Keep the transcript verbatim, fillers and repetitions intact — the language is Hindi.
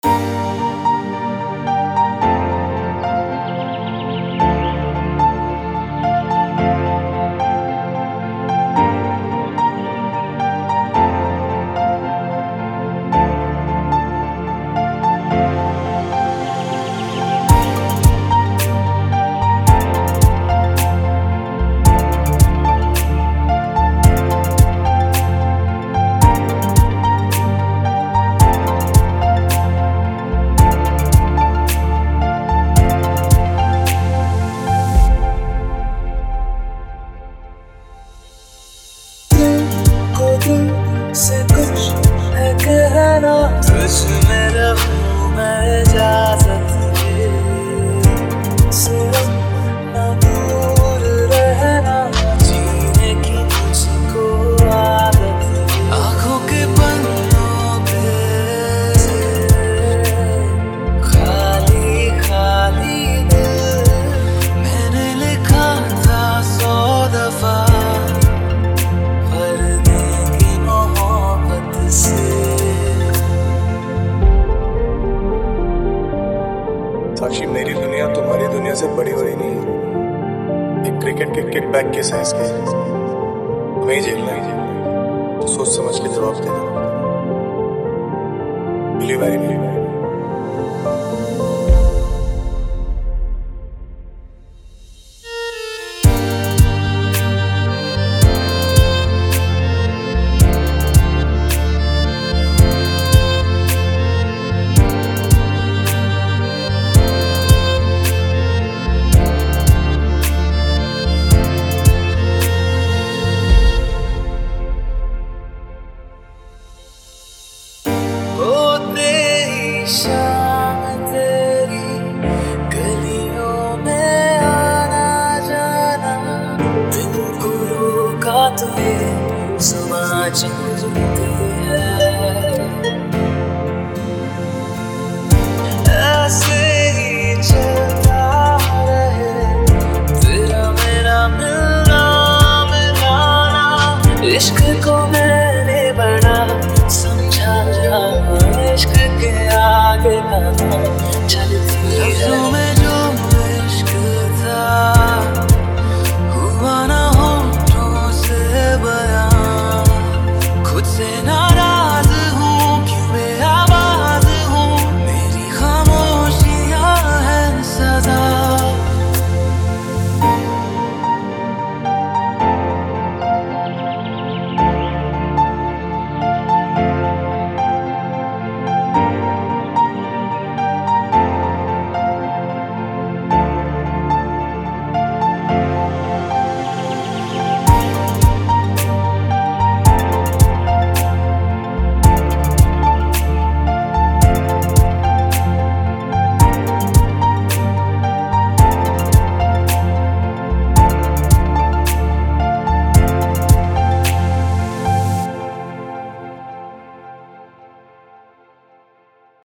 से कुछ है कहना, तुझ में रहूं मैं इजाजत के, सिर्फ न दूर रहना, जीने की मुझको आदत है। आँखों के पन्नों पे खाली खाली दिल, मैंने लिखा था सौ दफा साक्षी, मेरी दुनिया तुम्हारी दुनिया से बड़ी बड़ी नहीं है। एक क्रिकेट के किक बैक के साइज के तुम्हें ही झेलना है, तो सोच समझ के जवाब देना। मिली बारी मिली बारी शाम तेरी गलियों में आना जाना, दिन को रोका तुम्हें सुबह चलती है। ऐसे ही चलता रहे तेरा मेरा मिलना मिलाना, इश्क को मैंने बड़ा समझाया, इश्क के आगे का